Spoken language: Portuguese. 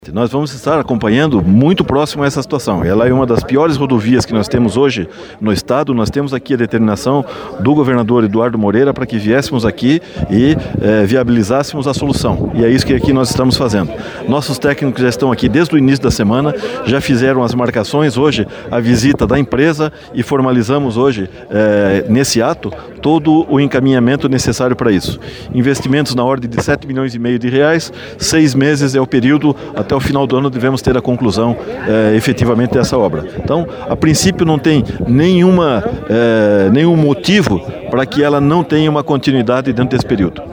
Nós vamos estar acompanhando muito próximo a essa situação. Ela é uma das piores rodovias que nós temos hoje no estado. Nós temos aqui a determinação do governador Eduardo Moreira para que viéssemos aqui e viabilizássemos a solução. E é isso que aqui nós estamos fazendo. Nossos técnicos já estão aqui desde o início da semana, já fizeram as marcações hoje, a visita da empresa e formalizamos hoje, nesse ato, todo o encaminhamento necessário para isso. Investimentos na ordem de 7,5 milhões de reais, 6 meses é o período. Até o final do ano devemos ter a conclusão efetivamente dessa obra. Então, a princípio não tem nenhum motivo para que ela não tenha uma continuidade dentro desse período.